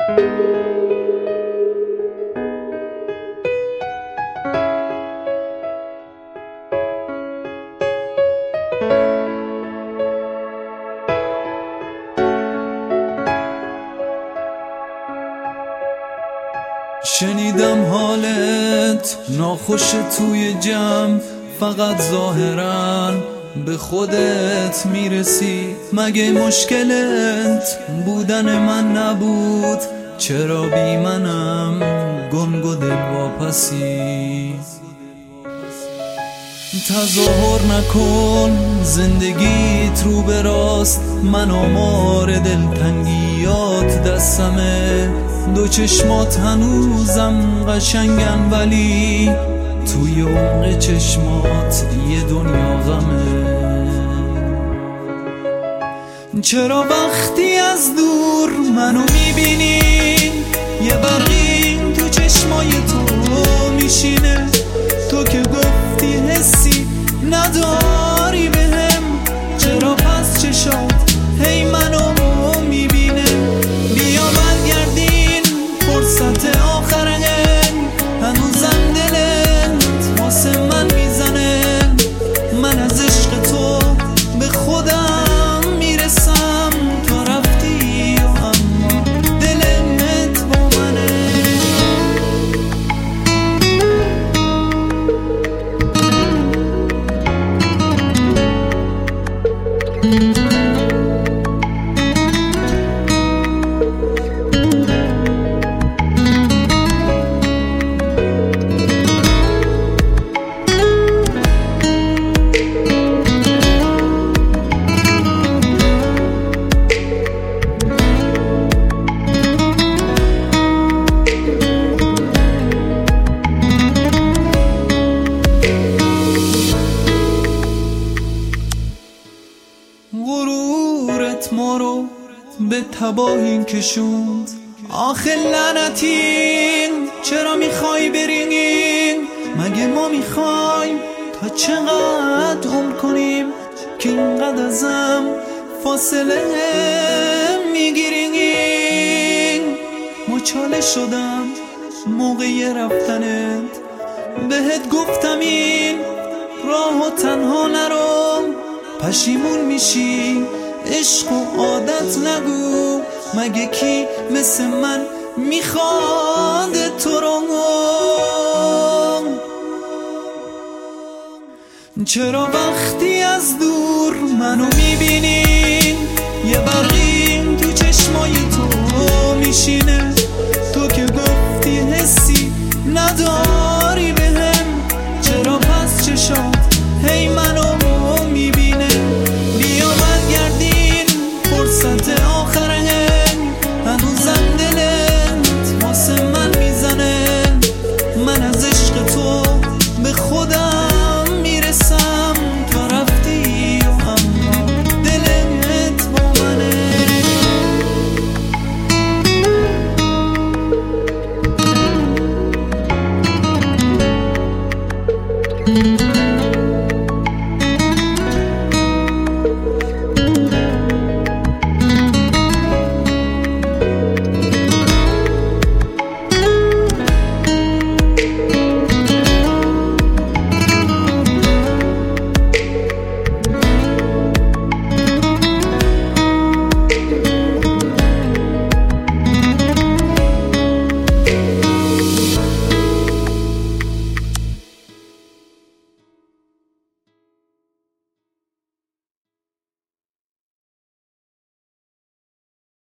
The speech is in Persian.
شنیدم حالت ناخوش توی جمع، فقط ظاهراً به خودت میرسی. مگه مشکلت بودن من نبود؟ چرا بی منم گنگ و دل واپسی؟ تظاهر نکن زندگیت رو به راست، من آمار دلتنگیات دستمه. دو چشمات هنوزم قشنگن ولی توی عمق چشمات یه دنیا غمه. چرا وقتی از دور منو میبینی یه برقی تو چشمای تو میشینه؟ تو که گفتی حسی نداری بهم، چرا پس چشات هی منو میبینه؟ بیا برگردین فرصت آخره، هنوزم دلت واسه من میزنه. من از عشق تو به خودم میرسم، تو رفتی و اما دلت با منه. غرورت ما رو به تباهی کشوند. آخه لعنتین چرا میخوای برینیم؟ مگه ما میخوایم تا چقدر عمر کنیم که اینقدر ازم فاصله میگیریم؟ مچاله شدم موقع رفتنت، بهت گفتم این راهو تنها نرو. پشیمون میشی عشق و عادت نگو، مگه کی مثل من میخواد تو رو؟ چرا وقتی از دور منو میبینی یه برقی